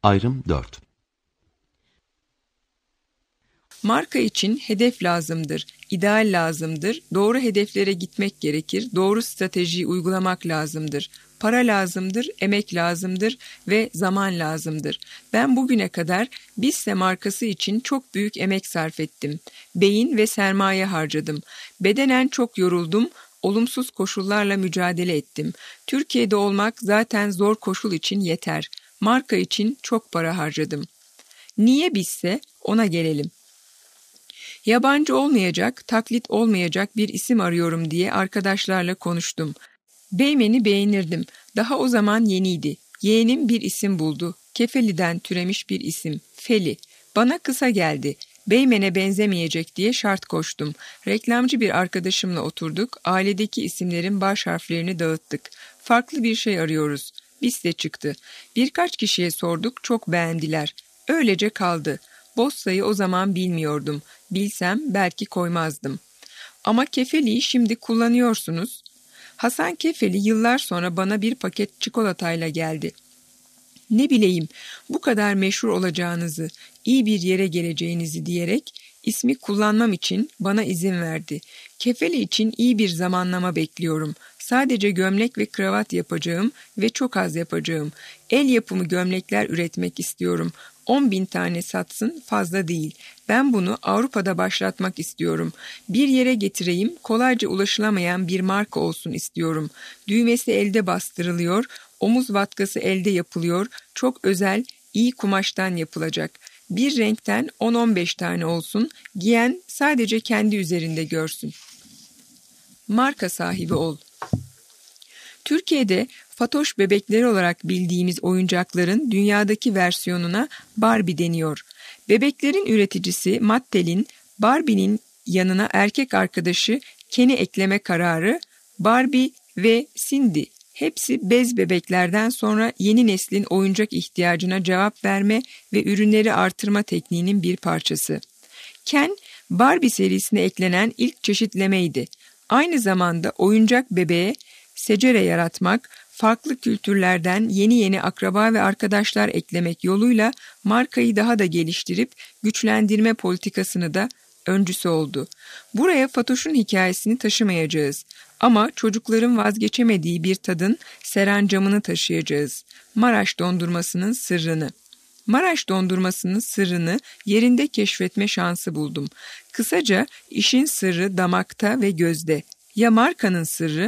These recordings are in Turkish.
Ayrım 4. Marka için hedef lazımdır, ideal lazımdır, doğru hedeflere gitmek gerekir, doğru stratejiyi uygulamak lazımdır. Para lazımdır, emek lazımdır ve zaman lazımdır. Ben bugüne kadar Bisse markası için çok büyük emek sarf ettim. Beyin ve sermaye harcadım. Bedenen çok yoruldum, olumsuz koşullarla mücadele ettim. Türkiye'de olmak zaten zor koşul için yeter. Marka için çok para harcadım. Niye Bisse? Ona gelelim. Yabancı olmayacak, taklit olmayacak bir isim arıyorum diye arkadaşlarla konuştum. Beymen'i beğenirdim. Daha o zaman yeniydi. Yeğenim bir isim buldu. Kefeli'den türemiş bir isim. Feli. Bana kısa geldi. Beymen'e benzemeyecek diye şart koştum. Reklamcı bir arkadaşımla oturduk. Ailedeki isimlerin baş harflerini dağıttık. Farklı bir şey arıyoruz. Bisse çıktı. Birkaç kişiye sorduk, çok beğendiler. Öylece kaldı. Bossa'yı o zaman bilmiyordum. Bilsem belki koymazdım. Ama Kefeli'yi şimdi kullanıyorsunuz. Hasan Kefeli yıllar sonra bana bir paket çikolatayla geldi. Ne bileyim, bu kadar meşhur olacağınızı, iyi bir yere geleceğinizi diyerek ismi kullanmam için bana izin verdi. Kefeli için iyi bir zamanlama bekliyorum. Sadece gömlek ve kravat yapacağım ve çok az yapacağım. El yapımı gömlekler üretmek istiyorum. 10.000 tane satsın, fazla değil. Ben bunu Avrupa'da başlatmak istiyorum. Bir yere getireyim, kolayca ulaşılamayan bir marka olsun istiyorum. Düğmesi elde bastırılıyor, omuz vatkası elde yapılıyor, çok özel, iyi kumaştan yapılacak. Bir renkten 10-15 tane olsun, giyen sadece kendi üzerinde görsün. Marka sahibi ol. Türkiye'de fatoş bebekleri olarak bildiğimiz oyuncakların dünyadaki versiyonuna Barbie deniyor. Bebeklerin üreticisi Mattel'in Barbie'nin yanına erkek arkadaşı Ken'i ekleme kararı, Barbie ve Cindy hepsi bez bebeklerden sonra yeni neslin oyuncak ihtiyacına cevap verme ve ürünleri artırma tekniğinin bir parçası. Ken, Barbie serisine eklenen ilk çeşitlemeydi. Aynı zamanda oyuncak bebeğe secere yaratmak, farklı kültürlerden yeni akraba ve arkadaşlar eklemek yoluyla markayı daha da geliştirip güçlendirme politikasını da öncüsü oldu. Buraya Fatoş'un hikayesini taşımayacağız ama çocukların vazgeçemediği bir tadın serencamını taşıyacağız. Maraş dondurmasının sırrını. Maraş dondurmasının sırrını yerinde keşfetme şansı buldum. Kısaca işin sırrı damakta ve gözde. Ya markanın sırrı?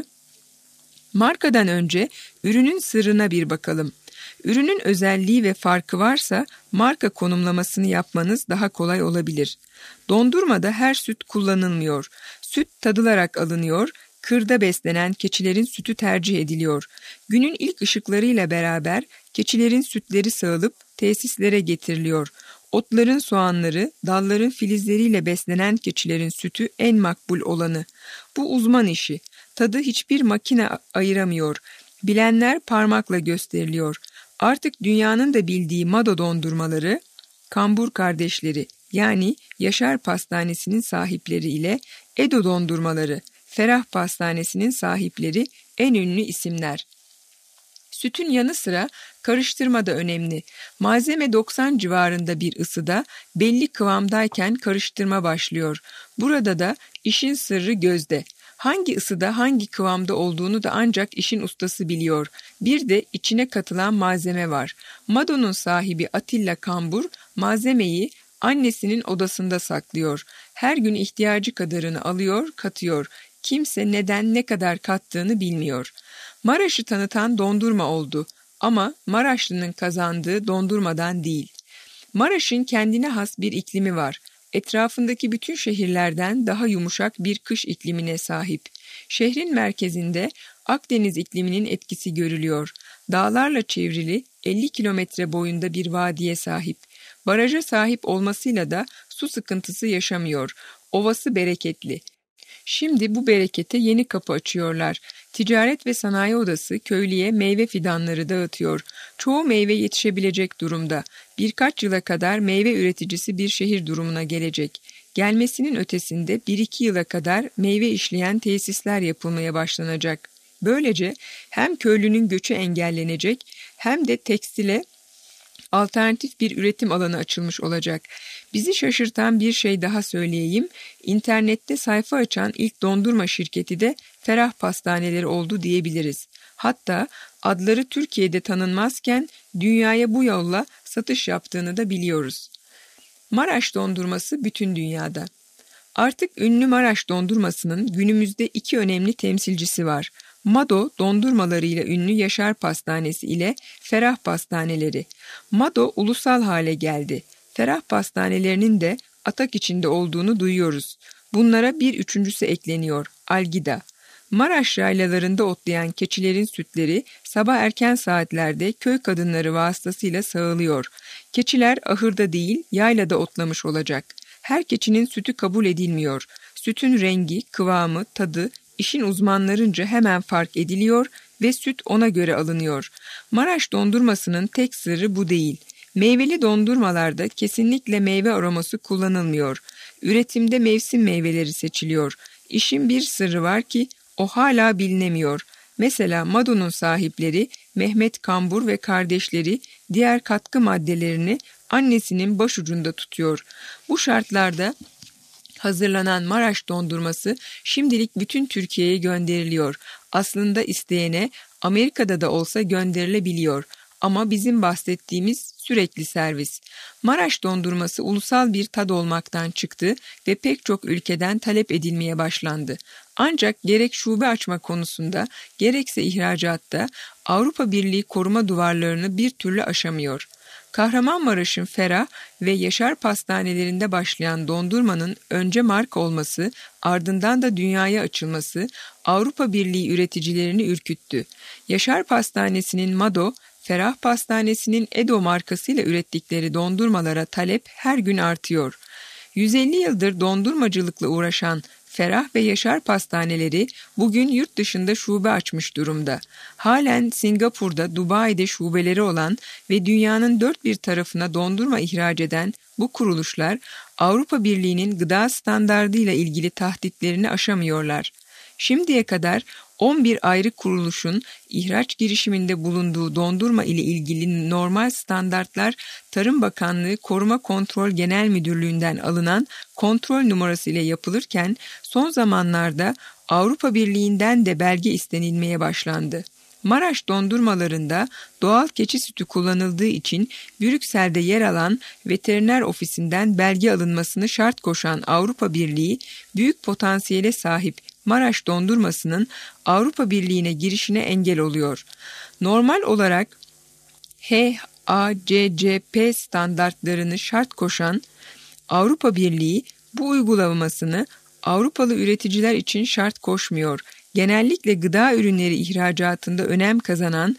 Markadan önce ürünün sırrına bir bakalım. Ürünün özelliği ve farkı varsa marka konumlamasını yapmanız daha kolay olabilir. Dondurmada her süt kullanılmıyor. Süt tadılarak alınıyor, kırda beslenen keçilerin sütü tercih ediliyor. Günün ilk ışıklarıyla beraber keçilerin sütleri sağılıp tesislere getiriliyor. Otların soğanları, dalların filizleriyle beslenen keçilerin sütü en makbul olanı. Bu uzman işi. Tadı hiçbir makine ayıramıyor. Bilenler parmakla gösteriliyor. Artık dünyanın da bildiği Mado dondurmaları, Kambur kardeşleri yani Yaşar Pastanesi'nin sahipleri ile Edo dondurmaları, Ferah Pastanesi'nin sahipleri en ünlü isimler. Sütün yanı sıra karıştırma da önemli. Malzeme 90 civarında bir ısıda belli kıvamdayken karıştırma başlıyor. Burada da işin sırrı gözde. Hangi ısıda hangi kıvamda olduğunu da ancak işin ustası biliyor. Bir de içine katılan malzeme var. Mado'nun sahibi Atilla Kambur malzemeyi annesinin odasında saklıyor. Her gün ihtiyacı kadarını alıyor, katıyor. Kimse neden ne kadar kattığını bilmiyor. Maraş'ı tanıtan dondurma oldu ama Maraşlı'nın kazandığı dondurmadan değil. Maraş'ın kendine has bir iklimi var. Etrafındaki bütün şehirlerden daha yumuşak bir kış iklimine sahip. Şehrin merkezinde Akdeniz ikliminin etkisi görülüyor. Dağlarla çevrili 50 kilometre boyunda bir vadiye sahip. Baraja sahip olmasıyla da su sıkıntısı yaşamıyor. Ovası bereketli. Şimdi bu berekete yeni kapı açıyorlar. Ticaret ve Sanayi Odası köylüye meyve fidanları dağıtıyor. Çoğu meyve yetişebilecek durumda. Birkaç yıla kadar meyve üreticisi bir şehir durumuna gelecek. Gelmesinin ötesinde 1-2 yıla kadar meyve işleyen tesisler yapılmaya başlanacak. Böylece hem köylünün göçü engellenecek hem de tekstile alternatif bir üretim alanı açılmış olacak. Bizi şaşırtan bir şey daha söyleyeyim. İnternette sayfa açan ilk dondurma şirketi de Ferah Pastaneleri oldu diyebiliriz. Hatta adları Türkiye'de tanınmazken dünyaya bu yolla satış yaptığını da biliyoruz. Maraş dondurması bütün dünyada. Artık ünlü Maraş dondurmasının günümüzde iki önemli temsilcisi var. Mado dondurmalarıyla ünlü Yaşar Pastanesi ile Ferah Pastaneleri. Mado ulusal hale geldi. Ferah Pastanelerinin de atak içinde olduğunu duyuyoruz. Bunlara bir üçüncüsü ekleniyor, Algida. Maraş yaylalarında otlayan keçilerin sütleri sabah erken saatlerde köy kadınları vasıtasıyla sağılıyor. Keçiler ahırda değil, yaylada otlamış olacak. Her keçinin sütü kabul edilmiyor. Sütün rengi, kıvamı, tadı işin uzmanlarınca hemen fark ediliyor ve süt ona göre alınıyor. Maraş dondurmasının tek sırrı bu değil. Meyveli dondurmalarda kesinlikle meyve aroması kullanılmıyor. Üretimde mevsim meyveleri seçiliyor. İşin bir sırrı var ki o hala bilinemiyor. Mesela Mado'nun sahipleri Mehmet Kambur ve kardeşleri diğer katkı maddelerini annesinin başucunda tutuyor. Bu şartlarda hazırlanan Maraş dondurması şimdilik bütün Türkiye'ye gönderiliyor. Aslında isteyene Amerika'da da olsa gönderilebiliyor. Ama bizim bahsettiğimiz sürekli servis. Maraş dondurması ulusal bir tad olmaktan çıktı ve pek çok ülkeden talep edilmeye başlandı. Ancak gerek şube açma konusunda gerekse ihracatta Avrupa Birliği koruma duvarlarını bir türlü aşamıyor. Kahramanmaraş'ın Ferah ve Yaşar Pastanelerinde başlayan dondurmanın önce marka olması, ardından da dünyaya açılması Avrupa Birliği üreticilerini ürküttü. Yaşar Pastanesi'nin Mado, Ferah Pastanesi'nin Edo markasıyla ürettikleri dondurmalara talep her gün artıyor. 150 yıldır dondurmacılıkla uğraşan Ferah ve Yaşar Pastaneleri bugün yurt dışında şube açmış durumda. Halen Singapur'da, Dubai'de şubeleri olan ve dünyanın dört bir tarafına dondurma ihraç eden bu kuruluşlar Avrupa Birliği'nin gıda standardıyla ilgili tahditlerini aşamıyorlar. Şimdiye kadar 11 ayrı kuruluşun ihraç girişiminde bulunduğu dondurma ile ilgili normal standartlar Tarım Bakanlığı Koruma Kontrol Genel Müdürlüğü'nden alınan kontrol numarası ile yapılırken son zamanlarda Avrupa Birliği'nden de belge istenilmeye başlandı. Maraş dondurmalarında doğal keçi sütü kullanıldığı için Brüksel'de yer alan veteriner ofisinden belge alınmasını şart koşan Avrupa Birliği büyük potansiyele sahip Maraş dondurmasının Avrupa Birliği'ne girişine engel oluyor. Normal olarak HACCP standartlarını şart koşan Avrupa Birliği bu uygulamasını Avrupalı üreticiler için şart koşmuyor. Genellikle gıda ürünleri ihracatında önem kazanan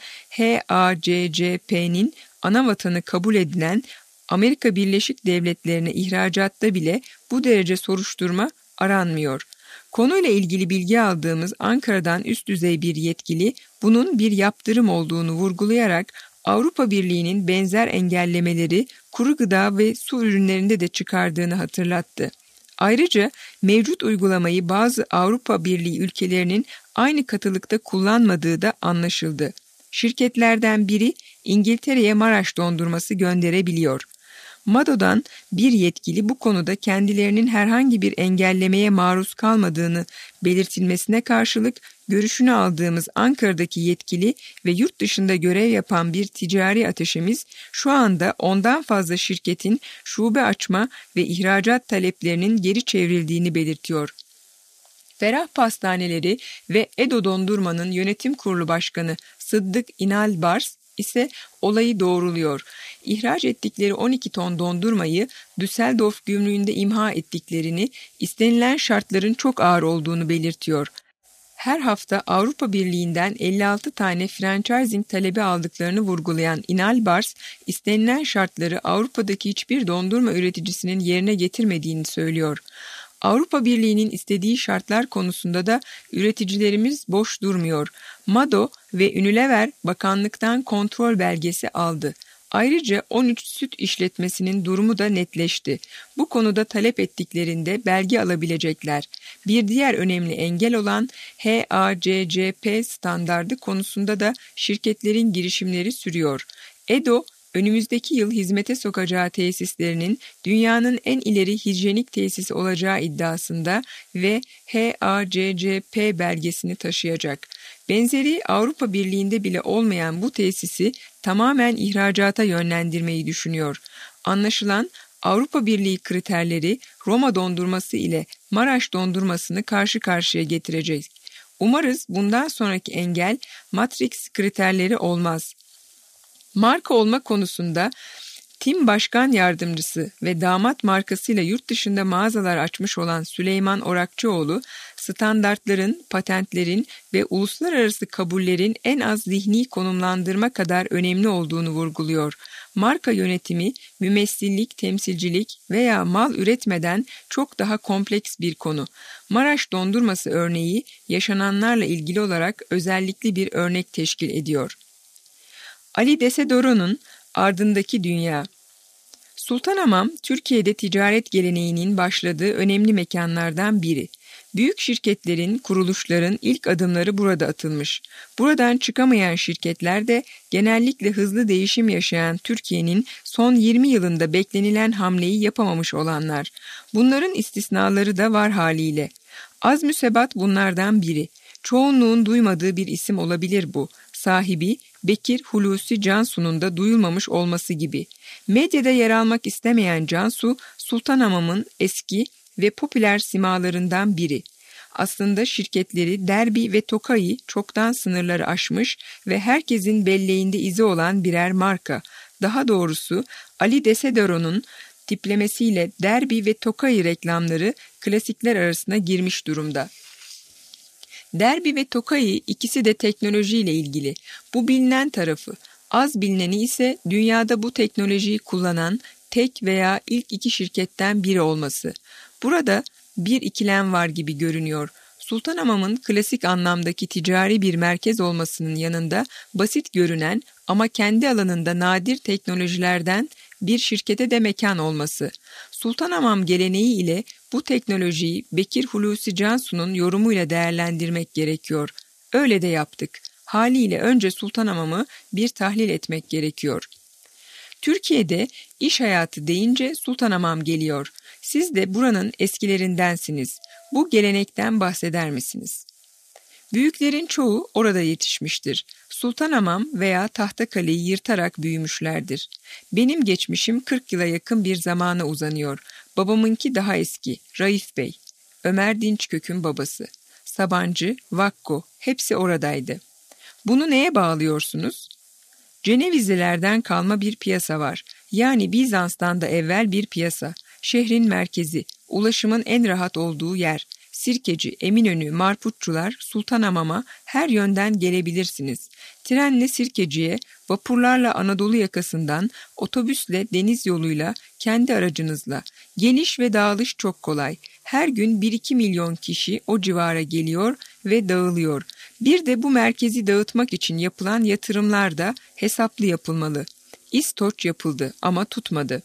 HACCP'nin ana vatanı kabul edilen Amerika Birleşik Devletleri'ne ihracatta bile bu derece soruşturma aranmıyor. Konuyla ilgili bilgi aldığımız Ankara'dan üst düzey bir yetkili bunun bir yaptırım olduğunu vurgulayarak Avrupa Birliği'nin benzer engellemeleri kuru gıda ve su ürünlerinde de çıkardığını hatırlattı. Ayrıca mevcut uygulamayı bazı Avrupa Birliği ülkelerinin aynı katılıkta kullanmadığı da anlaşıldı. Şirketlerden biri İngiltere'ye Maraş dondurması gönderebiliyor. Mado'dan bir yetkili bu konuda kendilerinin herhangi bir engellemeye maruz kalmadığını belirtilmesine karşılık görüşünü aldığımız Ankara'daki yetkili ve yurt dışında görev yapan bir ticari ateşimiz şu anda ondan fazla şirketin şube açma ve ihracat taleplerinin geri çevrildiğini belirtiyor. Ferah Pastaneleri ve Edo Dondurma'nın yönetim kurulu başkanı Sıddık İnalbars ise olayı doğruluyor. İhraç ettikleri 12 ton dondurmayı Düsseldorf gümrüğünde imha ettiklerini, istenilen şartların çok ağır olduğunu belirtiyor. Her hafta Avrupa Birliği'nden 56 tane franchising talebi aldıklarını vurgulayan İnalbars, istenilen şartları Avrupa'daki hiçbir dondurma üreticisinin yerine getirmediğini söylüyor. Avrupa Birliği'nin istediği şartlar konusunda da üreticilerimiz boş durmuyor. Mado ve Unilever bakanlıktan kontrol belgesi aldı. Ayrıca 13 süt işletmesinin durumu da netleşti. Bu konuda talep ettiklerinde belge alabilecekler. Bir diğer önemli engel olan HACCP standardı konusunda da şirketlerin girişimleri sürüyor. Edo önümüzdeki yıl hizmete sokacağı tesislerinin dünyanın en ileri hijyenik tesisi olacağı iddiasında ve HACCP belgesini taşıyacak. Benzeri Avrupa Birliği'nde bile olmayan bu tesisi tamamen ihracata yönlendirmeyi düşünüyor. Anlaşılan Avrupa Birliği kriterleri Roma dondurması ile Maraş dondurmasını karşı karşıya getirecek. Umarız bundan sonraki engel Matrix kriterleri olmaz. Marka olma konusunda Tim Başkan Yardımcısı ve damat markasıyla yurt dışında mağazalar açmış olan Süleyman Orakçıoğlu, standartların, patentlerin ve uluslararası kabullerin en az zihni konumlandırma kadar önemli olduğunu vurguluyor. Marka yönetimi, mümessillik, temsilcilik veya mal üretmeden çok daha kompleks bir konu. Maraş dondurması örneği yaşananlarla ilgili olarak özellikli bir örnek teşkil ediyor. Ali Desidoro'nun Ardındaki Dünya. Sultanhamam, Türkiye'de ticaret geleneğinin başladığı önemli mekanlardan biri. Büyük şirketlerin, kuruluşların ilk adımları burada atılmış. Buradan çıkamayan şirketler de genellikle hızlı değişim yaşayan Türkiye'nin son 20 yılında beklenilen hamleyi yapamamış olanlar. Bunların istisnaları da var haliyle. Az müsebat bunlardan biri. Çoğunluğun duymadığı bir isim olabilir bu. Sahibi Bekir Hulusi Cansu'nun da duyulmamış olması gibi. Medyada yer almak istemeyen Cansu, Sultanhamam'ın eski ve popüler simalarından biri. Aslında şirketleri Derbi ve Tokai çoktan sınırları aşmış ve herkesin belleğinde izi olan birer marka. Daha doğrusu Ali Desidoro'nun tiplemesiyle Derbi ve Tokai reklamları klasikler arasına girmiş durumda. Derbi ve Tokai ikisi de teknolojiyle ilgili. Bu bilinen tarafı. Az bilineni ise dünyada bu teknolojiyi kullanan tek veya ilk iki şirketten biri olması. Burada bir ikilem var gibi görünüyor. Sultanhamam'ın klasik anlamdaki ticari bir merkez olmasının yanında basit görünen ama kendi alanında nadir teknolojilerden bir şirkete de mekan olması. Sultanhamam geleneği ile bu teknolojiyi Bekir Hulusi Cansu'nun yorumuyla değerlendirmek gerekiyor. Öyle de yaptık. Haliyle önce Sultanhamam'ı bir tahlil etmek gerekiyor. Türkiye'de iş hayatı deyince Sultanhamam geliyor. Siz de buranın eskilerindensiniz. Bu gelenekten bahseder misiniz? Büyüklerin çoğu orada yetişmiştir. Sultanhamam veya Tahtakale'yi yırtarak büyümüşlerdir. Benim geçmişim 40 yıla yakın bir zamana uzanıyor. Babamınki daha eski, Raif Bey. Ömer Dinçkök'ün babası. Sabancı, Vakko, hepsi oradaydı. Bunu neye bağlıyorsunuz? Cenevizlilerden kalma bir piyasa var. Yani Bizans'tan da evvel bir piyasa. Şehrin merkezi, ulaşımın en rahat olduğu yer. Sirkeci, Eminönü, Marputçular, Sultanhamam'a her yönden gelebilirsiniz. Trenle Sirkeci'ye, vapurlarla Anadolu yakasından, otobüsle, deniz yoluyla, kendi aracınızla. Geliş ve dağılış çok kolay. Her gün 1-2 milyon kişi o civara geliyor ve dağılıyor. Bir de bu merkezi dağıtmak için yapılan yatırımlar da hesaplı yapılmalı. İstoç yapıldı ama tutmadı.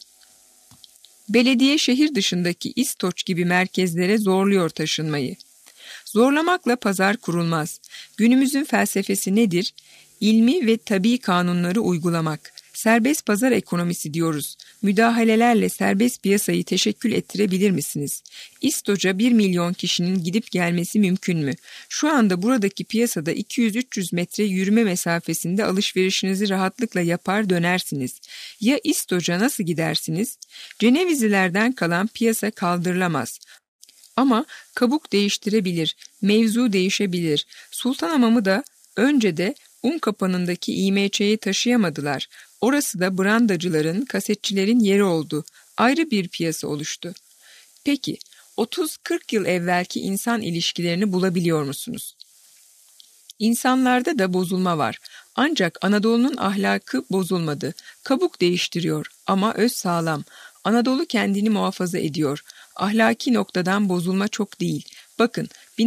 Belediye şehir dışındaki İstoç gibi merkezlere zorluyor taşınmayı. Zorlamakla pazar kurulmaz. Günümüzün felsefesi nedir? İlmi ve tabii kanunları uygulamak. Serbest pazar ekonomisi diyoruz. Müdahalelerle serbest piyasayı teşekkül ettirebilir misiniz? İstoç'a 1 milyon kişinin gidip gelmesi mümkün mü? Şu anda buradaki piyasada 200-300 metre yürüme mesafesinde alışverişinizi rahatlıkla yapar dönersiniz. Ya İstoç'a nasıl gidersiniz? Cenevizlilerden kalan piyasa kaldırılamaz. Ama kabuk değiştirebilir, mevzu değişebilir. Sultanhamam'ı da önce de Unkapanı'ndaki İMÇ'yi taşıyamadılar. Orası da brandacıların, kasetçilerin yeri oldu. Ayrı bir piyasa oluştu. Peki, 30-40 yıl evvelki insan ilişkilerini bulabiliyor musunuz? İnsanlarda da bozulma var. Ancak Anadolu'nun ahlakı bozulmadı. Kabuk değiştiriyor ama öz sağlam. Anadolu kendini muhafaza ediyor. Ahlaki noktadan bozulma çok değil. Bakın,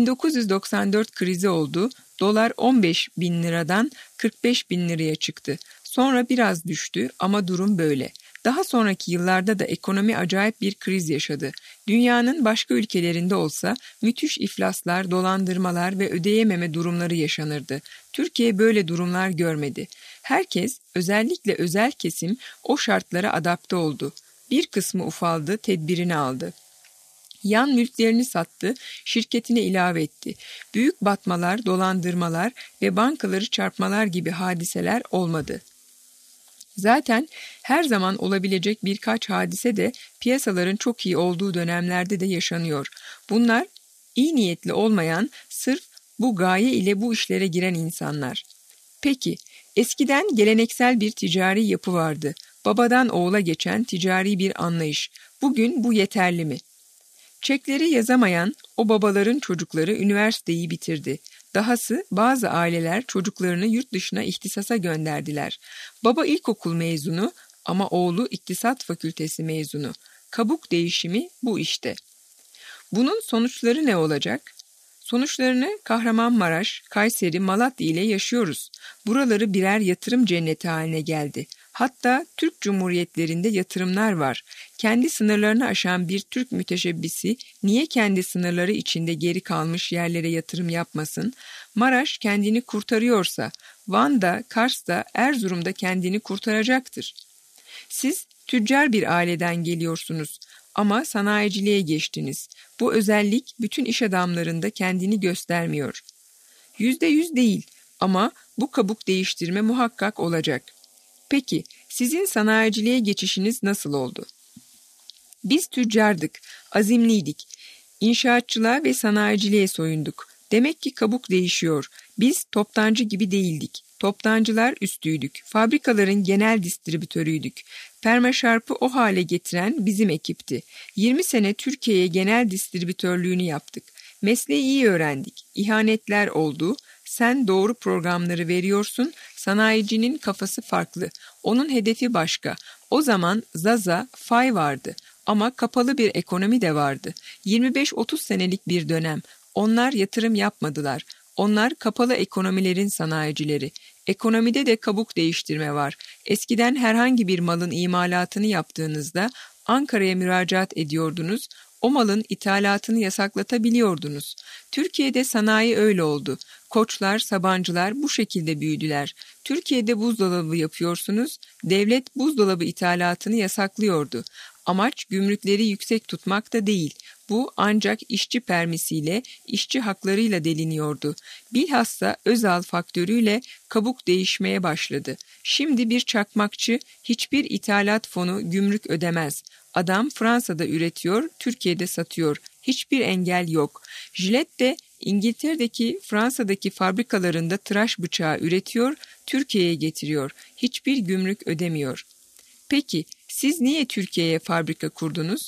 1994 krizi oldu. Dolar 15 bin liradan 45 bin liraya çıktı. Sonra biraz düştü ama durum böyle. Daha sonraki yıllarda da ekonomi acayip bir kriz yaşadı. Dünyanın başka ülkelerinde olsa müthiş iflaslar, dolandırmalar ve ödeyememe durumları yaşanırdı. Türkiye böyle durumlar görmedi. Herkes, özellikle özel kesim o şartlara adapte oldu. Bir kısmı ufaldı, tedbirini aldı. Yan mülklerini sattı, şirketine ilave etti. Büyük batmalar, dolandırmalar ve bankaları çarpmalar gibi hadiseler olmadı. Zaten her zaman olabilecek birkaç hadise de piyasaların çok iyi olduğu dönemlerde de yaşanıyor. Bunlar iyi niyetli olmayan, sırf bu gaye ile bu işlere giren insanlar. Peki, eskiden geleneksel bir ticari yapı vardı. Babadan oğula geçen ticari bir anlayış. Bugün bu yeterli mi? Çekleri yazamayan o babaların çocukları üniversiteyi bitirdi. Dahası bazı aileler çocuklarını yurt dışına ihtisasa gönderdiler. Baba ilkokul mezunu ama oğlu iktisat fakültesi mezunu. Kabuk değişimi bu işte. Bunun sonuçları ne olacak? Sonuçlarını Kahramanmaraş, Kayseri, Malatya ile yaşıyoruz. Buraları birer yatırım cenneti haline geldi. Hatta Türk Cumhuriyetlerinde yatırımlar var. Kendi sınırlarını aşan bir Türk müteşebbisi niye kendi sınırları içinde geri kalmış yerlere yatırım yapmasın? Maraş kendini kurtarıyorsa, Van'da, Kars'ta, Erzurum'da kendini kurtaracaktır. Siz tüccar bir aileden geliyorsunuz ama sanayiciliğe geçtiniz. Bu özellik bütün iş adamlarında kendini göstermiyor. %100 değil ama bu kabuk değiştirme muhakkak olacak. Peki, sizin sanayiciliğe geçişiniz nasıl oldu? Biz tüccardık, azimliydik. İnşaatçılığa ve sanayiciliğe soyunduk. Demek ki kabuk değişiyor. Biz toptancı gibi değildik. Toptancılar üstüydük. Fabrikaların genel distribütörüydük. Permaşarp'ı o hale getiren bizim ekipti. 20 sene Türkiye'ye genel distribütörlüğünü yaptık. Mesleği iyi öğrendik. İhanetler oldu. Sen doğru programları veriyorsun, sanayicinin kafası farklı. Onun hedefi başka. O zaman Zaza, Fay vardı ama kapalı bir ekonomi de vardı. 25-30 senelik bir dönem. Onlar yatırım yapmadılar. Onlar kapalı ekonomilerin sanayicileri. Ekonomide de kabuk değiştirme var. Eskiden herhangi bir malın imalatını yaptığınızda Ankara'ya müracaat ediyordunuz. O malın ithalatını yasaklatabiliyordunuz. Türkiye'de sanayi öyle oldu. Koçlar, Sabancılar bu şekilde büyüdüler. Türkiye'de buzdolabı yapıyorsunuz. Devlet buzdolabı ithalatını yasaklıyordu. Amaç gümrükleri yüksek tutmak da değil. Bu ancak işçi permisiyle, işçi haklarıyla deliniyordu. Bilhassa Özal faktörüyle kabuk değişmeye başladı. Şimdi bir çakmakçı hiçbir ithalat fonu gümrük ödemez. Adam Fransa'da üretiyor, Türkiye'de satıyor. Hiçbir engel yok. Jilet de İngiltere'deki, Fransa'daki fabrikalarında tıraş bıçağı üretiyor, Türkiye'ye getiriyor. Hiçbir gümrük ödemiyor. Peki, siz niye Türkiye'ye fabrika kurdunuz?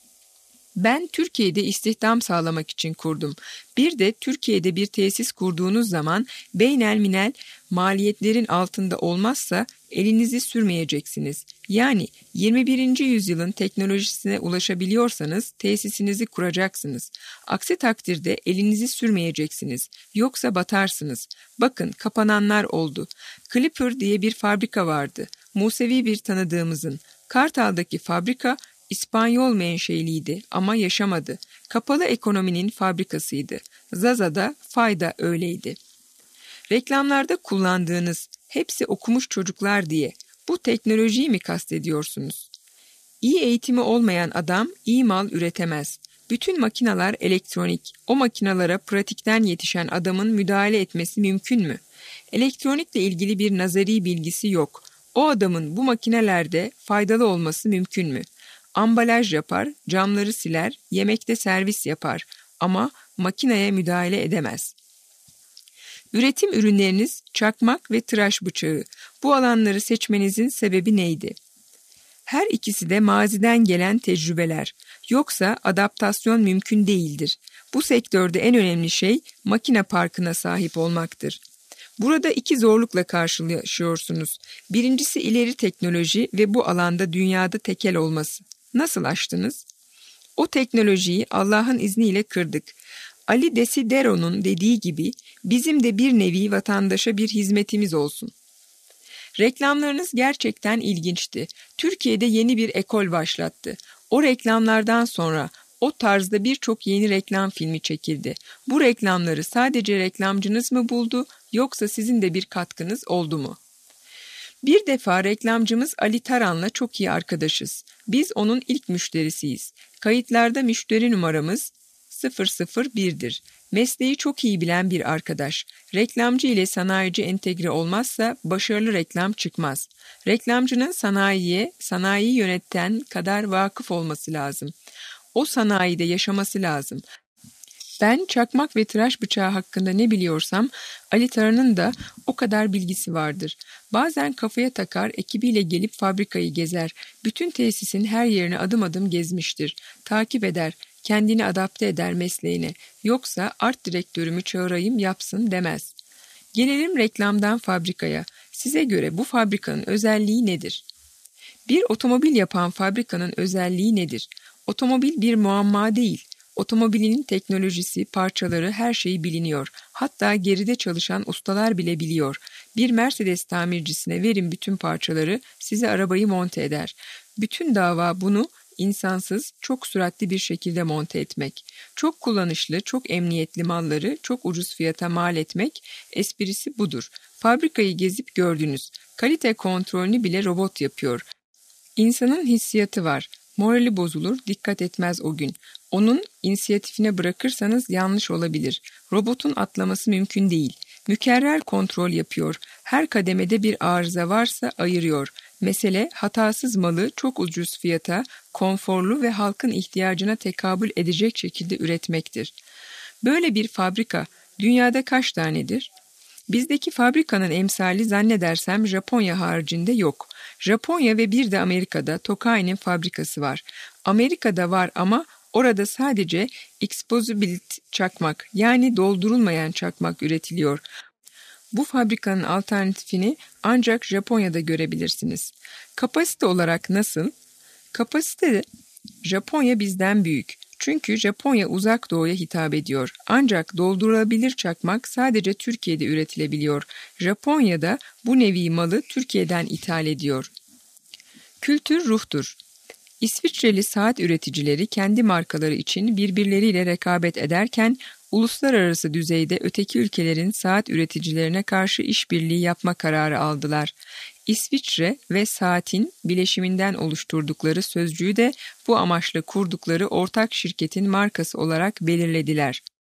Ben Türkiye'de istihdam sağlamak için kurdum. Bir de Türkiye'de bir tesis kurduğunuz zaman beynelminel maliyetlerin altında olmazsa elinizi sürmeyeceksiniz. Yani 21. yüzyılın teknolojisine ulaşabiliyorsanız tesisinizi kuracaksınız. Aksi takdirde elinizi sürmeyeceksiniz. Yoksa batarsınız. Bakın kapananlar oldu. Clipper diye bir fabrika vardı. Musevi bir tanıdığımızın. Kartal'daki fabrika İspanyol menşeliydi ama yaşamadı. Kapalı ekonominin fabrikasıydı. Zaza'da, Fayda öyleydi. Reklamlarda kullandığınız hepsi okumuş çocuklar diye bu teknolojiyi mi kastediyorsunuz? İyi eğitimi olmayan adam iyi mal üretemez. Bütün makineler elektronik. O makinalara pratikten yetişen adamın müdahale etmesi mümkün mü? Elektronikle ilgili bir nazari bilgisi yok. O adamın bu makinelerde faydalı olması mümkün mü? Ambalaj yapar, camları siler, yemekte servis yapar ama makineye müdahale edemez. Üretim ürünleriniz çakmak ve tıraş bıçağı. Bu alanları seçmenizin sebebi neydi? Her ikisi de maziden gelen tecrübeler. Yoksa adaptasyon mümkün değildir. Bu sektörde en önemli şey makine parkına sahip olmaktır. Burada iki zorlukla karşılaşıyorsunuz. Birincisi ileri teknoloji ve bu alanda dünyada tekel olması. Nasıl aştınız? O teknolojiyi Allah'ın izniyle kırdık. Ali Desidero'nun dediği gibi bizim de bir nevi vatandaşa bir hizmetimiz olsun. Reklamlarınız gerçekten ilginçti. Türkiye'de yeni bir ekol başlattı. O reklamlardan sonra o tarzda birçok yeni reklam filmi çekildi. Bu reklamları sadece reklamcınız mı buldu yoksa sizin de bir katkınız oldu mu? Bir defa reklamcımız Ali Taran'la çok iyi arkadaşız. Biz onun ilk müşterisiyiz. Kayıtlarda müşteri numaramız 001'dir. Mesleği çok iyi bilen bir arkadaş. Reklamcı ile sanayici entegre olmazsa başarılı reklam çıkmaz. Reklamcının sanayiyi yöneten kadar vakıf olması lazım. O sanayide yaşaması lazım. Ben çakmak ve tıraş bıçağı hakkında ne biliyorsam Ali Taran'ın da o kadar bilgisi vardır. Bazen kafaya takar, ekibiyle gelip fabrikayı gezer. Bütün tesisin her yerini adım adım gezmiştir. Takip eder, kendini adapte eder mesleğine. Yoksa art direktörümü çağırayım yapsın demez. Gelelim reklamdan fabrikaya. Size göre bu fabrikanın özelliği nedir? Bir otomobil yapan fabrikanın özelliği nedir? Otomobil bir muamma değil. Otomobilinin teknolojisi, parçaları, her şeyi biliniyor. Hatta geride çalışan ustalar bile biliyor. Bir Mercedes tamircisine verin bütün parçaları, size arabayı monte eder. Bütün dava bunu insansız, çok süratli bir şekilde monte etmek. Çok kullanışlı, çok emniyetli malları çok ucuz fiyata mal etmek, esprisi budur. Fabrikayı gezip gördünüz. Kalite kontrolünü bile robot yapıyor. İnsanın hissiyatı var. Morali bozulur, dikkat etmez o gün. Onun inisiyatifine bırakırsanız yanlış olabilir. Robotun atlaması mümkün değil. Mükerrer kontrol yapıyor. Her kademede bir arıza varsa ayırıyor. Mesele hatasız malı çok ucuz fiyata, konforlu ve halkın ihtiyacına tekabül edecek şekilde üretmektir. Böyle bir fabrika dünyada kaç tanedir? Bizdeki fabrikanın emsali zannedersem Japonya haricinde yok. Japonya ve bir de Amerika'da Tokai'nin fabrikası var. Amerika'da var ama orada sadece exposable çakmak yani doldurulmayan çakmak üretiliyor. Bu fabrikanın alternatifini ancak Japonya'da görebilirsiniz. Kapasite olarak nasıl? Kapasite Japonya bizden büyük. Çünkü Japonya uzak doğuya hitap ediyor. Ancak doldurulabilir çakmak sadece Türkiye'de üretilebiliyor. Japonya'da bu nevi malı Türkiye'den ithal ediyor. Kültür ruhtur. İsviçreli saat üreticileri kendi markaları için birbirleriyle rekabet ederken uluslararası düzeyde öteki ülkelerin saat üreticilerine karşı işbirliği yapma kararı aldılar. İsviçre ve saatin bileşiminden oluşturdukları sözcüğü de bu amaçla kurdukları ortak şirketin markası olarak belirlediler.